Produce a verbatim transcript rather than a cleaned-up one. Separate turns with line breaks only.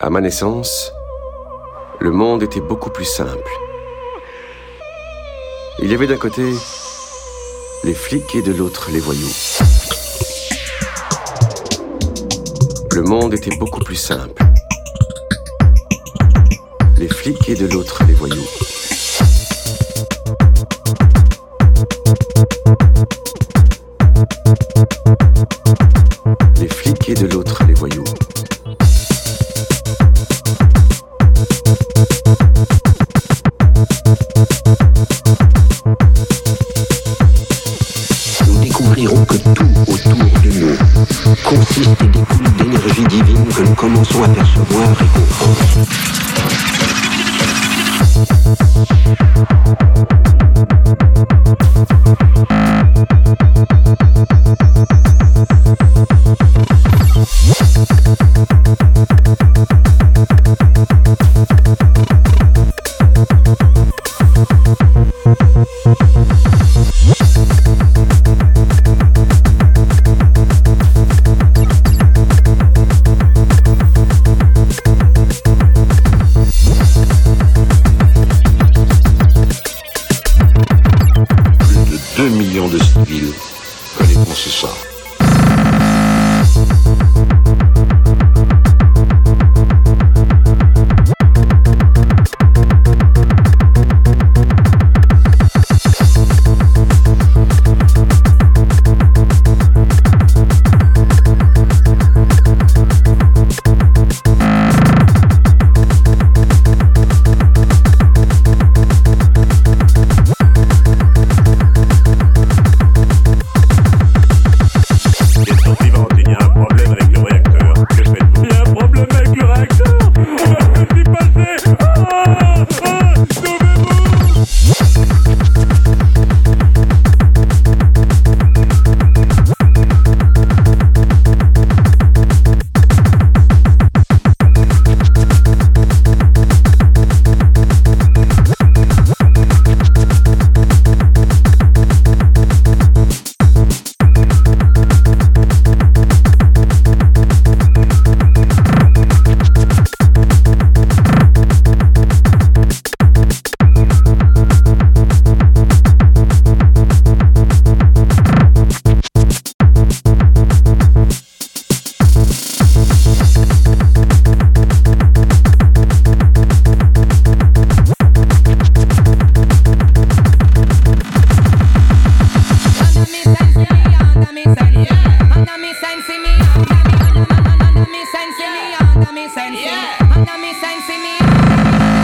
À ma naissance, le monde était beaucoup plus simple. Il y avait d'un côté les flics et de l'autre les voyous. Le monde était beaucoup plus simple. Les flics et de l'autre les voyous. Les flics et de l'autre les voyous.
Nous découvrirons que tout autour de nous consiste et découle d'énergie divine que nous commençons à percevoir et comprendre. deux millions de civils connaîtront ce soir.
Under me sense, me under me sense, me under me sense, me.